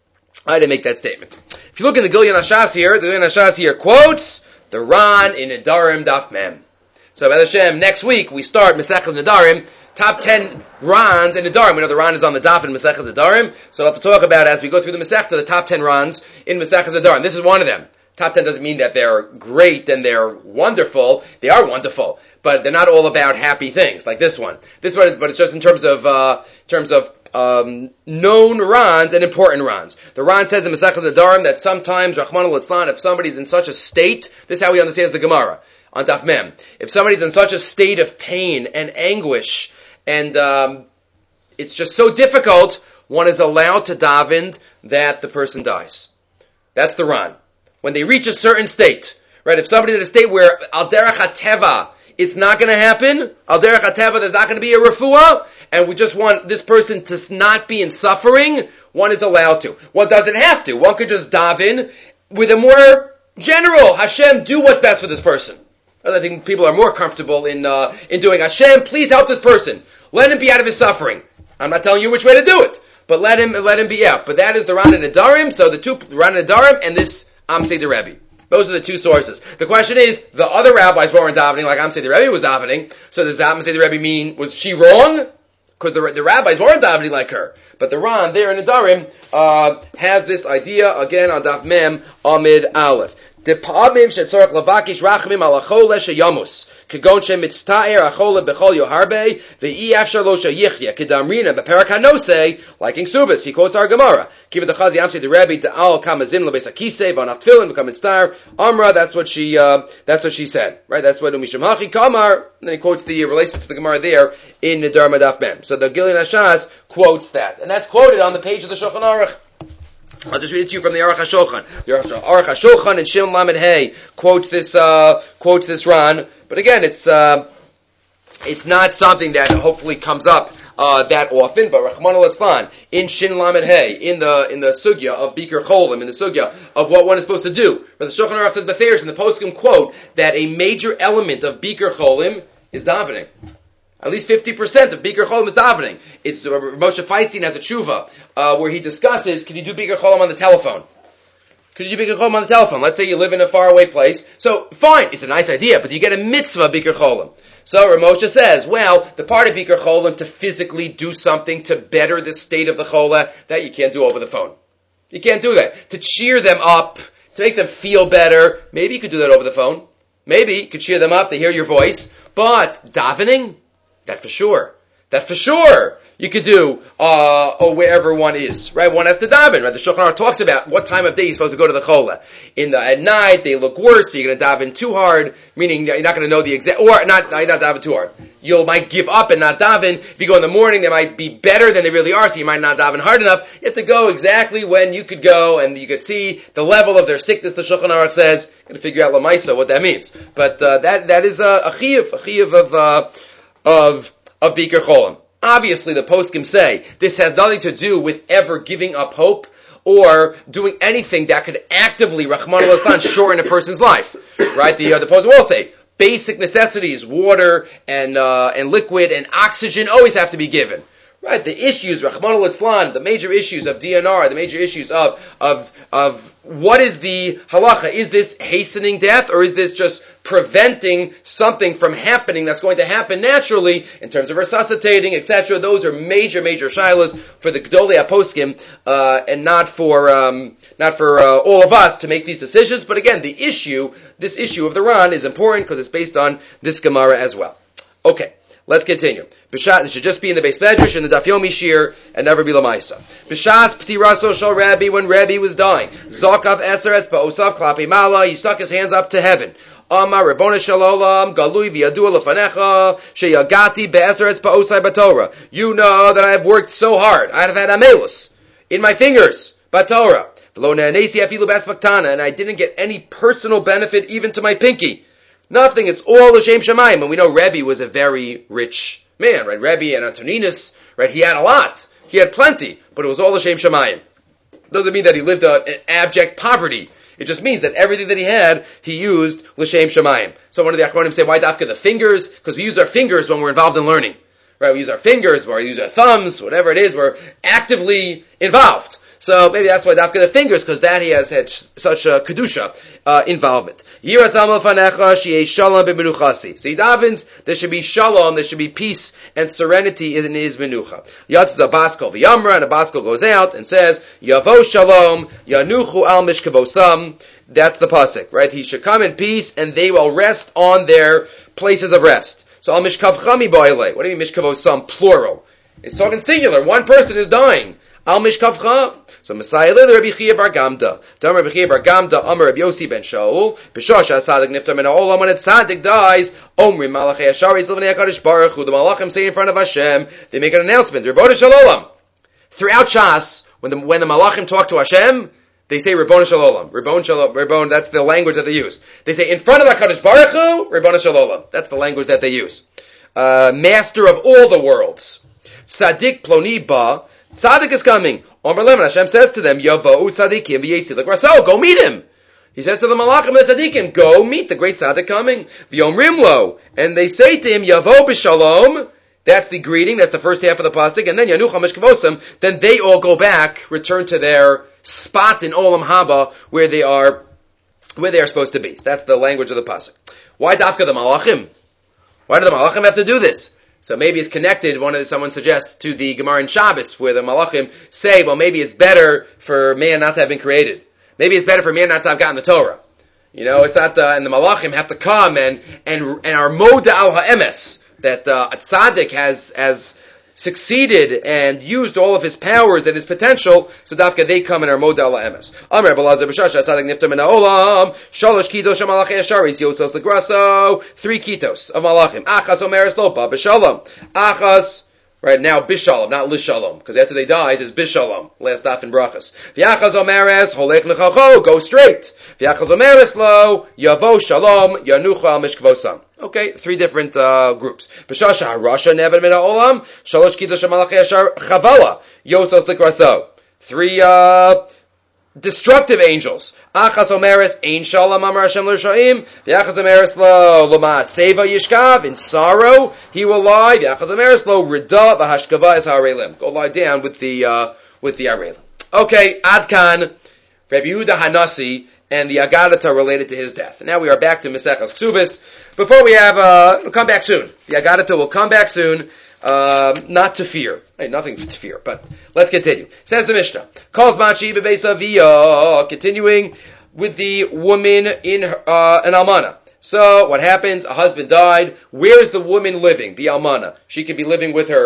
I didn't make that statement. If you look in the Gilyon HaShas here, the Gilyon HaShas here quotes the Ran in Nedarim Daf Mem. So, B'ez Hashem, next week we start Maseches Nedarim, top ten Rans in Nedarim. We know the Ran is on the Daf in Maseches Nedarim, so we'll have to talk about as we go through the Masechta, the top ten Rans in Maseches Nedarim. This is one of them. Top ten doesn't mean that they're great and they're wonderful. They are wonderful, but they're not all about happy things like this one. This one, but it's just in terms of, uh, in terms of Um, known Rans and important Rans. The Ran says in Masechtas Nedarim that sometimes, Rachmana litzlan, if somebody's in such a state, this is how he understands the Gemara, on Daf Mem. If somebody's in such a state of pain and anguish, and um, it's just so difficult, one is allowed to daven that the person dies. That's the Ran. When they reach a certain state, right? If somebody's in a state where al derech hateva, it's not going to happen, al derech hateva, there's not going to be a refuah, and we just want this person to not be in suffering, one is allowed to. One doesn't have to. One could just daven with a more general, Hashem, do what's best for this person. I think people are more comfortable in uh, in doing, Hashem, please help this person. Let him be out of his suffering. I'm not telling you which way to do it, but let him let him be out. But that is the Ran and Nedarim, so the two, the Ran and Nedarim, and this Amsei the Rebbe. Those are the two sources. The question is, the other rabbis weren't davening like Amsei the Rebbe was davening, so does Amsei the Rebbe mean, was she wrong? Because the, the rabbis weren't davening like her. But the Ran there in Nedarim uh, has this idea, again, on Daf Mem, Amid Aleph. The pa'amim shetzorach lavakish rachmim al achole sheyamus. Kegon shemitzta'er achole bechol yoharbe, ve'i afshar lo sheyichya, kedamrina beperak hanosei, like in Ksubas, he quotes our Gemara. Kiva the chazi amsi the Rebbe, ta'al kamazim lebes akise, v'anach tefillin, v'kam mitzta'er, Amra, that's what she, uh, that's what she said. Right? That's what umisham hachi kamar, and then he quotes the, relates to the Gemara there, in Nedarim Daf Mem. So the Gilyon HaShas quotes that. And that's quoted on the page of the Shulchan Aruch. I'll just read it to you from the Aruch HaShulchan. The Aruch HaShulchan and Shimon Lamed Hey quotes this, uh, quotes this Ran. But again, it's, uh, it's not something that hopefully comes up, uh, that often, but Rachmana litzlan, in Shin Lamed Hey, in the, in the sugya of Bikur Cholim, in the sugya of what one is supposed to do. But the Shulchan Aruch says, Beferish, in the poskim quote, that a major element of Bikur Cholim is davening. At least fifty percent of Bikur Cholim is davening. It's, uh, Moshe Feinstein has a tshuva, uh, where he discusses, can you do Bikur Cholim on the telephone? Can you do Bikur Cholim on the telephone? Let's say you live in a faraway place. So, fine, it's a nice idea, but you get a mitzvah Bikur Cholim. So, Moshe says, well, the part of Bikur Cholim to physically do something to better the state of the chola, that you can't do over the phone. You can't do that. To cheer them up, to make them feel better, maybe you could do that over the phone. Maybe you could cheer them up, they hear your voice. But, davening? That for sure. That for sure. you could do, uh, or wherever one is, right? One has to daven, right? The Shulchan Aruch talks about what time of day you're supposed to go to the chola. In the, at night, they look worse, so you're gonna daven too hard, meaning you're not gonna know the exact, or not, not, not daven too hard. You might give up and not daven. If you go in the morning, they might be better than they really are, so you might not daven hard enough. You have to go exactly when you could go, and you could see the level of their sickness, the Shulchan Aruch says. Gotta figure out Lamaisa, what that means. But, uh, that, that is a, a chiyuv, a chiyuv of, uh, of, of Bikur Cholim. Obviously, the poskim say this has nothing to do with ever giving up hope or doing anything that could actively, Rahman al shorten a person's life. Right? The, uh, the poskim will say basic necessities, water and uh, and liquid and oxygen always have to be given. Right? The issues, Rahman al the major issues of D N R, the major issues of of of what is the halacha? Is this hastening death, or is this just preventing something from happening that's going to happen naturally in terms of resuscitating, et cetera? Those are major, major shilas for the Gedolei HaPoskim, uh, and not for um, not for uh, all of us to make these decisions. But again, the issue, this issue of the Ran, is important because it's based on this Gemara as well. Okay. Let's continue. B'shas, it should just be in the Beis Medrash, in the Daf Yomi Shir, and never be Lamaisa. B'shas p'tiraso shal Rabbi, when Rabbi was dying. Zakav eseres ba'osav klapi mala, he stuck his hands up to heaven. Amar Rabbona Shalom, galui v'yadua lefanecha, sheyagati be'eseres ba'osai b'Torah. You know that I have worked so hard. I have had amelus in my fingers, b'Torah. V'lo ne'anesi afilu b'aspaktana, and I didn't get any personal benefit even to my pinky. Nothing, it's all L'Shem Shamayim. And we know Rebbe was a very rich man, right? Rebbe and Antoninus, right? He had a lot. He had plenty, but it was all L'Shem Shamayim. Doesn't mean that he lived a, an abject poverty. It just means that everything that he had, he used L'Shem Shamayim. So one of the Achronim say, why dafka the fingers? Because we use our fingers when we're involved in learning. Right? We use our fingers, or we use our thumbs, whatever it is, we're actively involved. So maybe that's why dafka the fingers, because that he has had sh- such a kedusha uh, involvement. So he davens, there should be shalom, there should be peace and serenity in his menucha. Yatzah baskol v'yamra, and a baskol goes out and says, Yavo shalom, yanuchu al mishkavosam. That's the pasuk, right? He should come in peace, and they will rest on their places of rest. So al mishkavchami boile. What do you mean mishkavosam? Plural. It's talking singular. One person is dying. Al mishkavcha. So Messiah Lil Rabbi Chia Bar Gamda. Dam Rabbi Chia Bar Gamda, Amar Rabbi Yossi ben Shaul. B'shah Tzadik niftar min ha'olam, when a Tzadik dies, Omrim Malachei Hasharis Livnei HaKadosh Baruch Hu. The Malachim say in front of Hashem, they make an announcement. Rabboni Shalom. Throughout Shas, when the when the Malachim talk to Hashem, they say Rabboni Shalom. Rabbon Shalom. Rabbon. That's the language that they use. They say in front of HaKadosh Baruch Hu, Rabboni Shalom. That's the language that they use. Uh, master of all the worlds. Tzadik Ploni Ba. Tzadik is coming. Omer Lem, and Hashem says to them, Yavou Tzadikim v'yetzi l'grasau, go meet him. He says to the Malachim and the Tzadikim, go meet the great Tzadik coming. V'yomrim lo, and they say to him, Yavou b'shalom. That's the greeting, that's the first half of the pasuk, and then Yanucha mishkavosam, then they all go back, return to their spot in Olam Haba, where they are, where they are supposed to be. So that's the language of the pasuk. Why dafka the Malachim? Why do the Malachim have to do this? So maybe it's connected, one of the, someone suggests, to the Gemara in Shabbos, where the Malachim say, well, maybe it's better for man not to have been created. Maybe it's better for man not to have gotten the Torah. You know, it's not, uh, and the Malachim have to come and, and, and are moda al ha'emes, that, uh, a tzaddik has, has succeeded and used all of his powers and his potential, so dafka they come and are moda al ha'emes. Amr Belazar b'shasha, tzaddik niftar min ha'olam, shalosh kitos ha'malachei hasharis, yotzos l'graso, three kitos of malachim. Achas omeres lopa, b'shalom. Achas, right now, bishalom, not lishalom, because after they die, it's bishalom, last daf in brachas. V'achas omeres, holech lechacho, go straight. V'achas omeres lo, yavo shalom, yanucha mishkvosam. Okay, three different uh, groups. B'shasha harasha neven min ha'olam, shalosh kitos ha'malachei hashar, chavala, yotzos l'graso. Three, uh, destructive angels. Achas omeres ein shalom amar Hashem l'rashaim. V'achas omeres lo l'ma tseva yishkav, in sorrow he will lie. V'achas omeres lo rida v'hashkava es ha'arelim. Go lie down with the uh, with the arelim. Okay, Adkan, Rabbi Yehuda Hanasi, and the Agadah are related to his death. And now we are back to Maseches Ksubis. Before we have, uh, it'll come back soon. The Agadah will come back soon. Um, not to fear. Hey, nothing to fear, but let's continue. Says the Mishnah. Calls Machi bebeisavia. Continuing with the woman in uh, an almana. So what happens? A husband died. Where's the woman living? The almana. She could be living with her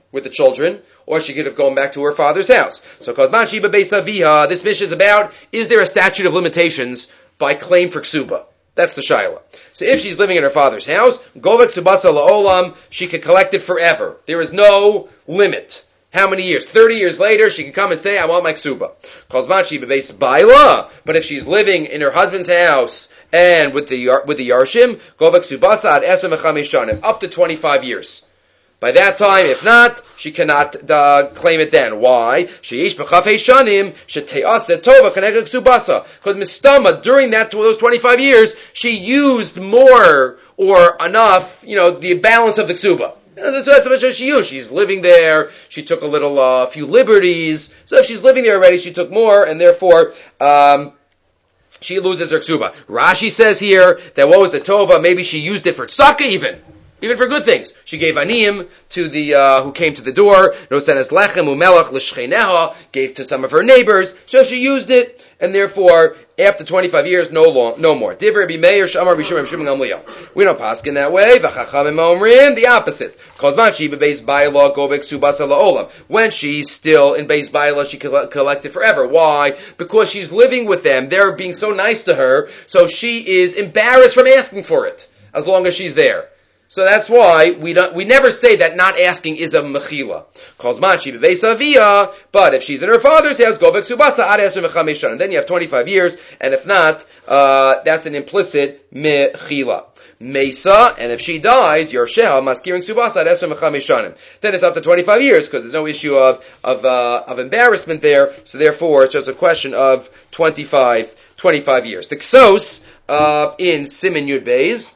with the children, or she could have gone back to her father's house. So, Kozman Shiba Beis Aviha, this mission is about, is there a statute of limitations by claim for ksuba? That's the shaila. So if she's living in her father's house, Govek Subasa La'olam, she can collect it forever. There is no limit. How many years? Thirty years later, she can come and say, I want my ksuba. Kozman Shiba Beis Baila. But if she's living in her husband's house and with the with the Yarshim, Govek Subasa Ad Esem Echamesh Shanim, up to twenty-five years. By that time, if not, she cannot uh, claim it then. Why? Sheish b'chafei shanim shete'aseh tova kaneged ksubasa. Because mistama, during that those twenty-five years, she used more or enough, you know, the balance of the ksuba. That's, that's what she used. She's living there. She took a little, a uh, few liberties. So if she's living there already, she took more, and therefore, um, she loses her ksuba. Rashi says here that what was the tova? Maybe she used it for tzedakah even. Even for good things. She gave aniyim to the, uh, who came to the door. Nosenes lechem umelach l'shcheineha, gave to some of her neighbors. So she used it, and therefore, after twenty-five years, no long, no more. Divrei Rabbi Meir, Shamar B'Shimon B'Shimon Gamliel. We don't paskin that way. V'chachamim omrim, the opposite. Kozman Shiba Beis Baila Govek Subasa La'olam. When she's still in Beis Baila, she coll- collected forever. Why? Because she's living with them. They're being so nice to her, so she is embarrassed from asking for it, as long as she's there. So that's why we don't, we never say that not asking is a mechila. Kozman Shiba Beis Avia, but if she's in her father's house, Govek Subasa Ad Esem Echamesh Shanim. Then you have twenty-five years, and if not, uh, that's an implicit mechila. Mesa, and if she dies, Yersheha Maskiring Subasa Ad Esem Echamesh Shanim. Then it's up to twenty-five years, because there's no issue of, of, uh, of embarrassment there, so therefore it's just a question of twenty-five, twenty-five years. The Ksos, uh, in Siman Yud Beis,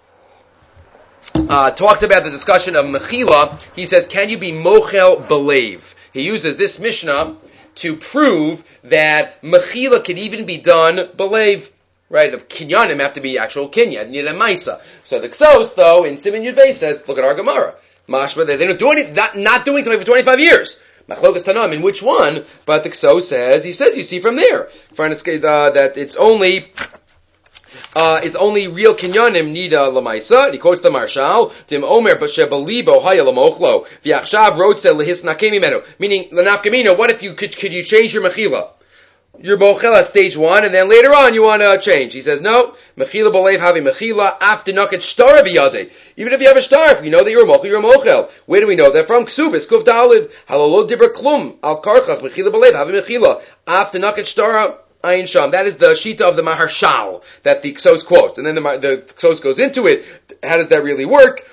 Uh, talks about the discussion of mechila. He says, can you be mochel belev? He uses this Mishnah to prove that mechila can even be done belev. Right? The kinyanim have to be actual kinyan, nilemaisa. So the Ksos, though, in Siman Yud Beis says, look at our Gemara. Mashma, they don't do anything, not, not doing something for twenty-five years. Machlokas Tanam, in which one? But the Ksos says, he says, you see from there, uh, that it's only, Uh, it's only real kinyanim nida lamaisa. He quotes the Marshal. Tim Omer b'shebalibo haya lamochlo v'achshav rotze lehisnakem imenu. Meaning lenafkamino. What if you could could you change your mechila? Your mochel at stage one, and then later on you want to change. He says no. Mechila b'leiv havi mechila after naket shtara b'yadei. Even if you have a star, if you know that you're a mochel, you're a mochel. Where do we know that from? Ksubis kuf dalid halalo dibra klum al karchach mechila b'leiv havi mechila after naket shtara. Ayin Sham. That is the Shita of the Maharshal that the Ksos quotes. And then the, the Ksos goes into it. How does that really work?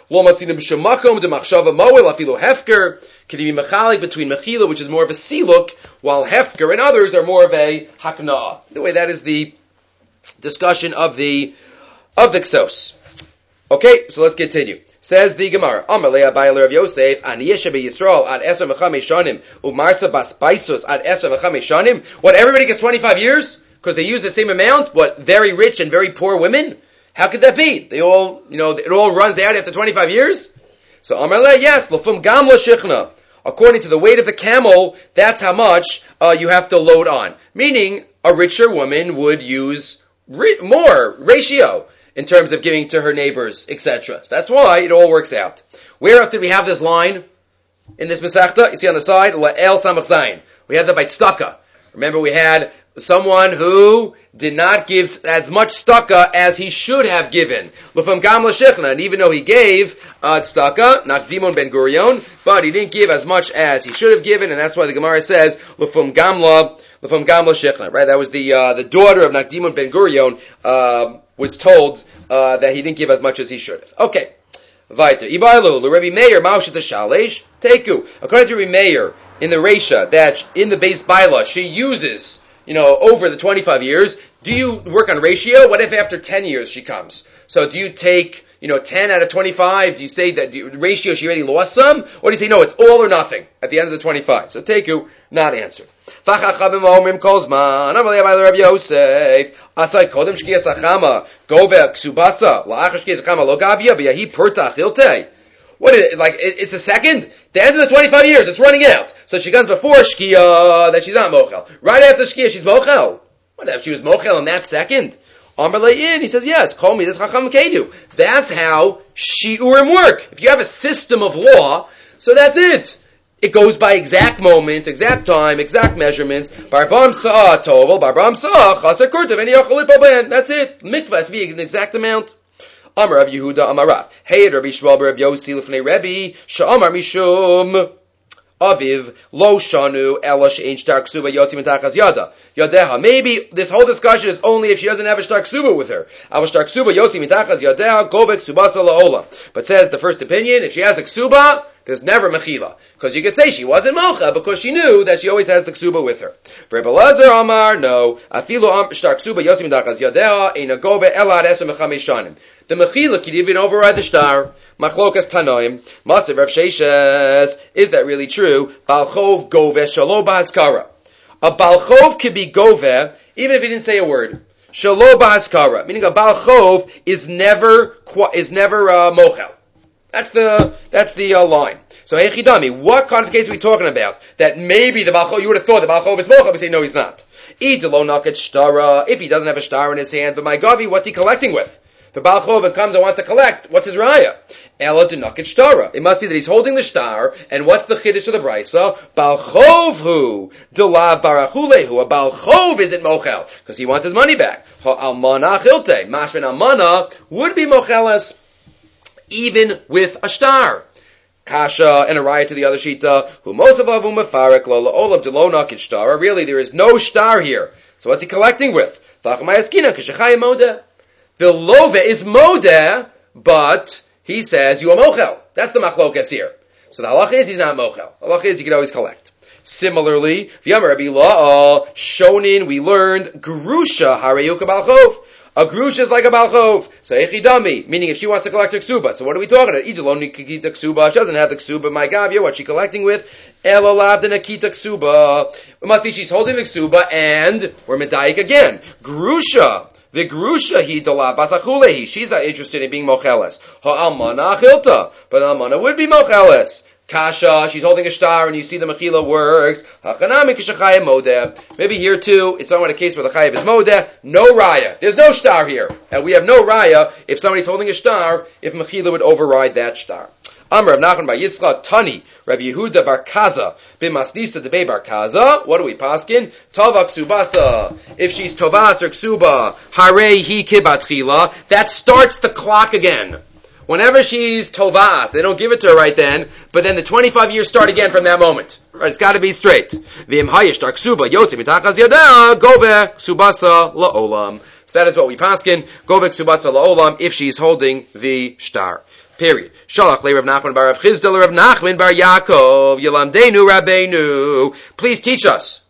Can you be mechalik between mechila, which is more of a siluk, while hefker and others are more of a hakna'ah. The way that is the discussion of the, of the Ksos. Okay, so let's continue. Says the Gemara, Amalei Abayler of Yosef, Aniyesha be Yisrael ad Esar Mechamesh Shanim, Umarsa Bas Paisos ad Esar Mechamesh Shanim. What, everybody gets twenty-five years? Because they use the same amount? What, very rich and very poor women? How could that be? They all, you know, it all runs out after twenty-five years? So Amalei, yes, Lefum Gamla Shichna. According to the weight of the camel, that's how much uh, you have to load on. Meaning, a richer woman would use ri- more ratio in terms of giving to her neighbors, et cetera. So that's why it all works out. Where else did we have this line in this Masechta? You see on the side, La'el Samach Zayin. We had that by tzedakah. Remember, we had someone who did not give as much tzedakah as he should have given. L'fam gam l'shechna, and even though he gave uh, tzedakah, Nakdimon ben Gurion, but he didn't give as much as he should have given, and that's why the Gemara says L'fam gamla, L'fam gamla shechna. Right? That was the uh, the daughter of Nakdimon ben Gurion uh, was told uh, that he didn't give as much as he should have. Okay. Vaita. Ibarlu, Rabbi Meir, Maushat Shalesh, Teku. According to Rabbi Meir, in the Reisha, that in the base bylaw, she uses, you know, over the twenty-five years, do you work on ratio? What if after ten years she comes? So do you take, you know, ten out of twenty-five? Do you say that the ratio she already lost some? Or do you say, no, it's all or nothing at the end of the twenty-five? So Teku, not answer. V'chachamim omrim kol zman, amalei abayla Rabbi Yosef, asay kodem shkiyas achama, govek subasa, la'achar shkiyas achama, lo gavya, b'yahi purta chilte. What is it, like, it's a second? The end of the twenty-five years, it's running out. So she comes before shkiya, that she's not mochel. Right after shkiya, she's mochel. What if she was mochel in that second? Amalei in, he says, yes, kol mi, this chacham kedu. That's how shiurim work. If you have a system of law, so that's it. it goes by exact moments, exact time, exact measurements. Barbam sa'ah tovel, barbam sa'ah chasa kurtav, and yachal lipoben. That's it. Mikvah has to be an exact amount. Amar Rav Yehuda Amar Rav. Hey, Rabbi Shmuel Rav Yossi Lefnei Rebbe, Sha'amar Mishum Aviv Lo Shanu Ela She'ein Shtar Ksuba Yotzi Mitachas Yada Yadeha. Maybe this whole discussion is only if she doesn't have a Shtar Ksuba with her. Ava Shtar Ksuba Yotzi Mitachas Yadeha Govek Subasa La'olam. But says the first opinion, if she has a Ksuba, there's never mechila. Because you could say she wasn't mocha because she knew that she always has the ksuba with her. For Rebbe Lazar Amar, no. Afilu shtar ksuba yotzim dachas yadea eina gove elad esem mechamesh shanim. The mechila could even override the shtar. Machlokas tanoim. Masav Rav Sheshes. Is that really true? Balchov gove shalo ba'haskara. A balchov could be gove even if he didn't say a word. Shalo ba'haskara. Meaning a balchov is never, is never uh, mochel. That's the that's the uh, line. So Hechidami, what kind of case are we talking about? That maybe the Balchov, you would have thought the Balchov is Mocha, we say no, he's not. If he doesn't have a star in his hand, but my Gavi, what's he collecting with? The Balchov comes and wants to collect, what's his raya? Ela to naked shtara. It must be that he's holding the star, and what's the chiddush of the brisa? Balchov hu delav barachulehu. A Balchov isn't mochel because he wants his money back. Ha'almana chilte. Mashmin almana would be mocheles even with a star. Kasha and a raya to the other shita, who most of them mefarek lo la'olam delona kid star. Really, there is no star here. So what's he collecting with? The love is modeh, but he says you are mochel. That's the machlokes here. So the halach is he's not mochel. The halach is you can always collect. Similarly, v'yamar Rabbi La'a shonin we learned grusha harayuka balchov. A grusha is like a balchov. So echidami, meaning if she wants to collect her ksuba. So what are we talking about? Idoloni kikita ksuba. She doesn't have the ksuba. My gavya, what's she collecting with? Elalav denakita ksuba. It must be she's holding the ksuba, and we're medayik again. Grusha. The grusha he dala basachulehi. She's not interested in being mocheles. Ha'almana achilta. But almana would be mocheles. Kasha, she's holding a star, and you see the mechila works. Maybe here too, it's not a case where the chayiv is modeh. No raya. There's no star here. And we have no raya if somebody's holding a star, if mechila would override that star. Amr Rav Nachman bar Yitzchak Tani Rav Yehuda bar Kaza b'masnisa debei bar Kaza. What do we paskin? Tova ksubasa. If she's tovas or ksuba, harei hi kibat chila. That starts the clock again. Whenever she's tovas, they don't give it to her right then, but then the twenty-five years start again from that moment. Right, it's got to be straight. V'im hayishtar ksuba yotzi mitachas yada gove ksubasa la'olam. So that is what we paskin. Gove ksubasa la'olam if she's holding the star. Period. Shalach le Rav Nachman bar Rav Chizdel Rav Nachman bar Yaakov Yelamdeinu Rabbeinu. Please teach us.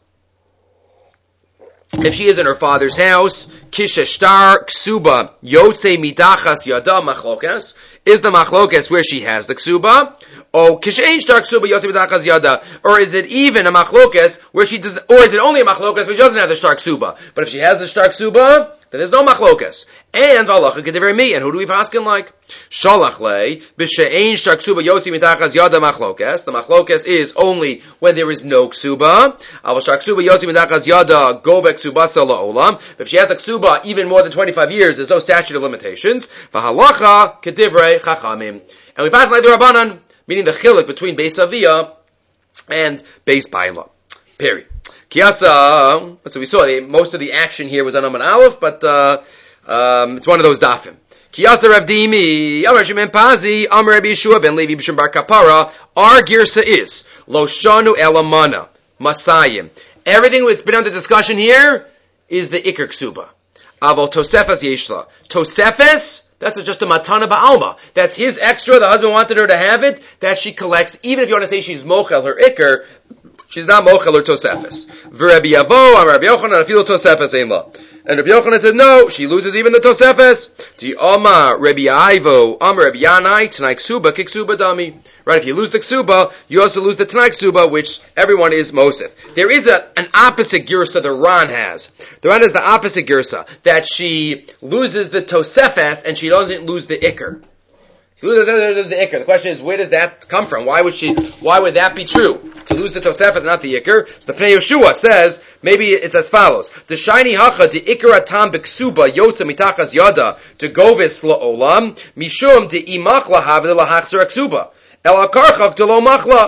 If she is in her father's house, kisha shtar ksuba yotze midachas yada machlokes. Is the machlokes where she has the ksuba? Oh, kisha ein shtar ksuba yotze midachas yada. Or is it even a machlokes where she does? Or is it only a machlokes but she doesn't have the shtar ksuba? But if she has the shtar ksuba, then there's no machlokes. And valacha kedivrei mi. And who do we paskin like? Shalach le b'she'ein shtar ksuba yotzi mitachas yada machlokes. The machlokes is only when there is no ksuba. Aval shtar ksuba yotzi mitachas yada govek ksubasa la'olam. If she has a ksuba even more than twenty-five years, there's no statute of limitations. V'halacha kedivrei chachamim. And we pass like the Rabbanan, meaning the chiluk between Beis Aviyah and Beis Baila. Period. Kiyasa, so we saw the, most of the action here was on Amman Aleph, but uh, um, it's one of those dafim. Kiyasa Rav Dimi, Amar Shimon Pazi, Amar Rabbi Yeshua ben Levi b'Shem Bar Kapara. Our girsa is Lo Shanu Elamana Masayim. Everything that's been under discussion here is the Iker Ksuba. Aval Tosefes Yeshla. Tosefes, that's just a matana ba'alma. That's his extra. The husband wanted her to have it. That she collects. Even if you want to say she's mochel her Iker, she's not mochel or tosefes. V'Rabbi Yavo, Amar Rabbi Yochanan, afilo tosefes ein la. And Rabbi Yochanan says, no, she loses even the tosefes. Ti Omar Rabbi Aivo, Amar Rabbi Yanai, Tanai Ksuba, Kiksuba Dami. Right, if you lose the Ksuba, you also lose the Tanai Ksuba, which everyone is Mosef. There is a, an opposite girsa the Ran has. The Ran has the opposite girsa, that she loses the tosefes and she doesn't lose the Iker. She loses the Iker. The question is, where does that come from? Why would she, why would that be true? To lose the Tosefet, not the Iker. So the Pnei Yeshua says, maybe it's as follows. The shiny hacha, the Iker atam b'ksuba, yotza mitachas yada, to govis la'olam, mishum de imach lahav de lahachzer aksuba. El akarchav de lo machla.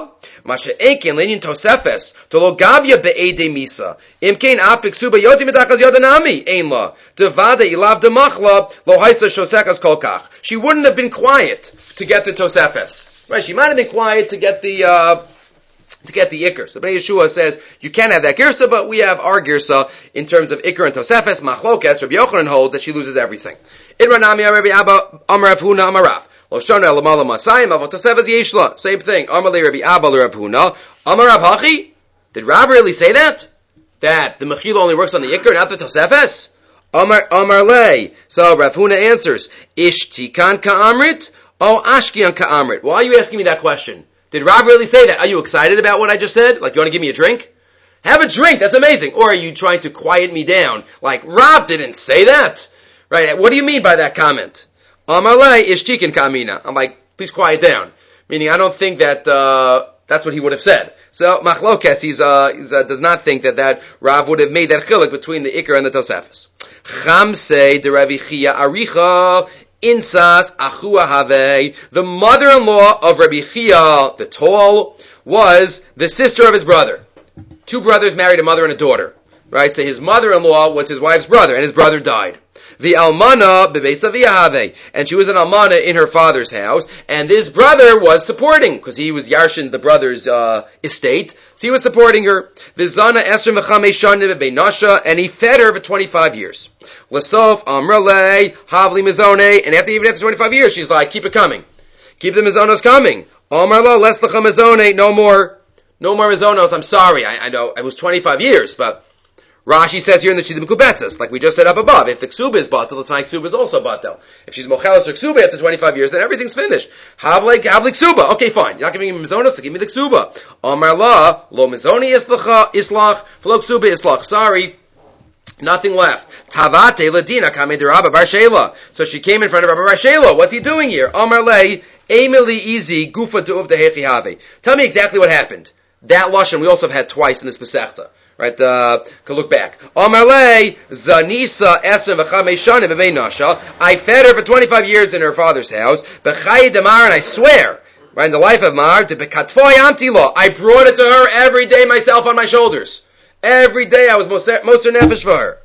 Masha Enkin Lenin Tosefes, Tolo Gavia Be'ede Misa, Imkain Apik Suba Yozi Medachas Yodanami, Ein La, Devada Ilav de Machla, Lo Haisa Shosekas Kolkach. She wouldn't have been quiet to get the Tosefes. Right? She might have been quiet to get the, uh, to get the Iker. So Bnei Yeshua says, you can't have that Girsa, but we have our Girsa in terms of Iker and Tosefes, Machlokes. Rabbi Yochanan holds that she loses everything. In Ranami, Rabbi Abba, Amarav Huna, Amarav. Loshana Lamala Masayim, Avot Tosefes Yeshla. Same thing. Amalei Rabbi Abba, Rav Huna. Amarav Hachi? Did Rav really say that? That the Mechila only works on the Iker, not the Tosefes? Amar, Amarlei. So Rav Huna answers, Ishtikan Ka'amrit, O Ashkian Ka'amrit. Why are you asking me that question? Did Rav really say that? Are you excited about what I just said? Like, you want to give me a drink? Have a drink, that's amazing. Or are you trying to quiet me down? Like, Rav didn't say that. Right? What do you mean by that comment? Amalei ishtikin kamina. I'm like, please quiet down. Meaning, I don't think that, uh, that's what he would have said. So, Machlokes, he's, uh, he's, uh, does not think that that Rav would have made that chiluk between the Iker and the Tosefes. Chamsei de Ravi Chia Aricha. Insas Achua Have, the mother-in-law of Rabbi Chia, the tall, was the sister of his brother. Two brothers married a mother and a daughter. Right? So his mother-in-law was his wife's brother, and his brother died. The Almana Bebeis Avia Have, and she was an Almana in her father's house, and this brother was supporting, because he was Yarshin, the brother's uh, estate, so he was supporting her. Vizana Esrim V'chamei Shanim B'Nasha, and he fed her for twenty-five years. Lasof Amrale Havli Mizone, and after even after twenty-five years, she's like, keep it coming, keep the Mizonos coming. Amarla Les Lecha Mizone, no more, no more Mizonos. I'm sorry, I, I know it was twenty-five years, but Rashi says here in the Shidim Kubetzes, like we just said up above, if the Ksuba is batel, it's like Ksuba is also batel. If she's Mochelas or Ksuba after twenty-five years, then everything's finished. Havle, Havle Ksuba. Okay, fine. You're not giving me Mizonos, so give me the Ksuba. Amar la, lo Mizoni islach, islach, v'lo Ksuba islach. Sorry. Nothing left. Tavate ladina kame de Rabba Bar Shela. So she came in front of Rabba Bar Shela. What's he doing here? Amar le, Emily easy, gufa tu'uv de hechi have. Tell me exactly what happened. That Lashon we also have had twice in this Pesachta. Right, uh, can look back. Amalei, Zanisa, Esem, V'chamei Shanim, V'vei Nasha. I fed her for twenty-five years in her father's house. B'chai Damar, and I swear, right, in the life of Mar, to B'katfoy Amtila, I brought it to her every day myself on my shoulders. Every day I was Moser Nefesh for her.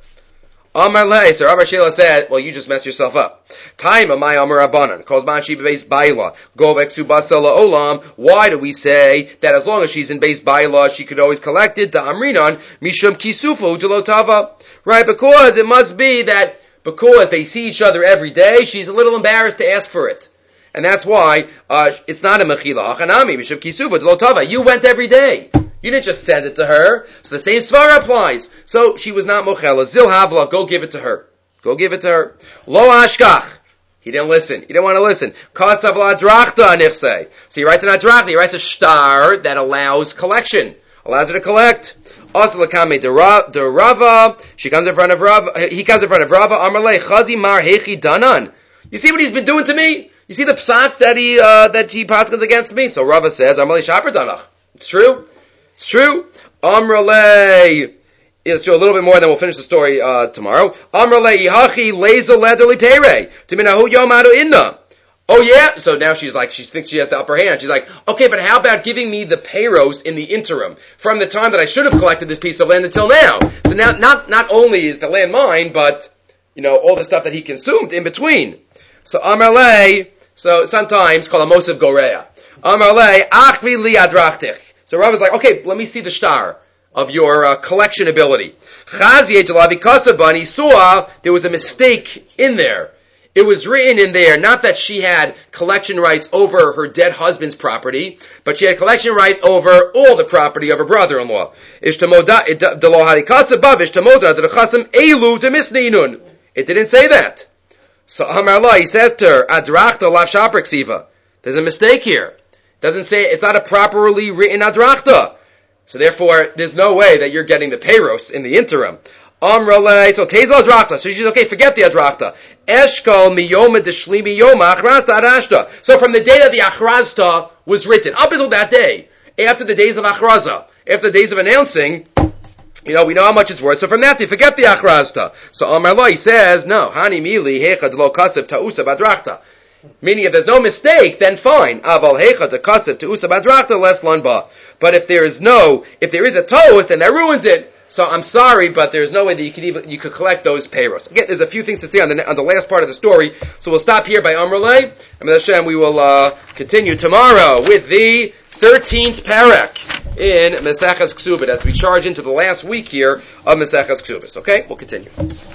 Amalei, so Rabbi Shela said, well, you just messed yourself up. Time of my Amar Abanan, calls man she beis baila, go back to basala olam. Why do we say that as long as she's in beis baila, she could always collect it? Da amrinan, mishum kisufu udelotava. Right, because it must be that, because they see each other every day, she's a little embarrassed to ask for it. And that's why, uh, it's not a mechila, achanami, mishum kisufu udelotava. You went every day. You didn't just send it to her. So the same svara applies. So she was not mochela. Zil havla, go give it to her. Go give it to her. Lo ashkach. He didn't listen. He didn't want to listen. Kasav la drachta anichse. So he writes an adrachta. He writes a star that allows collection. Allows her to collect. Also lakame de Rava. She comes in front of Rava. He comes in front of Rava. Amarle chazi mar hechi danan. You see what he's been doing to me? You see the psak that he, uh, that he passes against me? So Rava says, Amarle shaper danach. It's true. It's true. Amrale. Let's do a little bit more, then we'll finish the story uh, tomorrow. Amrale ihachi leza lederli pere timinahu yomadu inna. Oh yeah. So now she's like, she thinks she has the upper hand. She's like, okay, but how about giving me the payros in the interim from the time that I should have collected this piece of land until now? So now, not not only is the land mine, but you know all the stuff that he consumed in between. So Amrale. So sometimes call a Mosef Gorea. Amrale achvi li adrachtich. So Rav is like, okay, let me see the star of your uh, collection ability. He saw there was a mistake in there. It was written in there, not that she had collection rights over her dead husband's property, but she had collection rights over all the property of her brother-in-law. It didn't say that. So Amar Allah, he says to her, Adrachta lav shaprak siva. There's a mistake here. Doesn't say, it's not a properly written adrachta. So therefore, there's no way that you're getting the payros in the interim. Amrale, so tezla adrachta. So she's okay, forget the adrachta. Eshkal miyoma deshli miyoma achrasta arashta. So from the day that the achrasta was written, up until that day, after the days of achraza, after the days of announcing, you know, we know how much it's worth. So from that, they forget the achrasta. So Amrale, he says, no, hani mili hechad lo kasev ta'usa badrachta. Meaning, if there's no mistake, then fine. Aval hecha to kasev to usa badrachta les lanba. But if there is no, if there is a toast, then that ruins it. So I'm sorry, but there's no way that you could even you could collect those payros. Again, there's a few things to say on the on the last part of the story. So we'll stop here by Amrulay, and with Hashem we will uh, continue tomorrow with the thirteenth parak in Maseches Ksubot as we charge into the last week here of Maseches Ksubos. Okay, we'll continue.